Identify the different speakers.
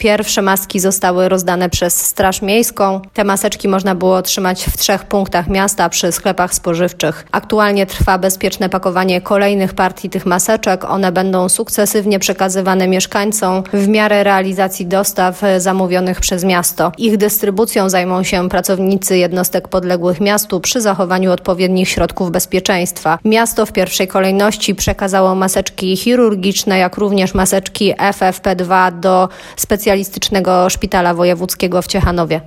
Speaker 1: Pierwsze maski zostały rozdane przez Straż Miejską. Te maseczki można było otrzymać w 3 punktach miasta przy sklepach spożywczych. Aktualnie trwa bezpieczne pakowanie kolejnych partii tych maseczek. One będą sukcesywnie przekazywane mieszkańcom w miarę realizacji dostaw zamówionych przez miasto. Ich dystrybucją zajmą się pracownicy jednostek podległych miastu przy zachowaniu odpowiednich środków bezpieczeństwa. Miasto w pierwszej kolejności przekazało maseczki chirurgiczne, jak również maseczki FFP2 do specjalistycznego szpitala wojewódzkiego w Ciechanowie.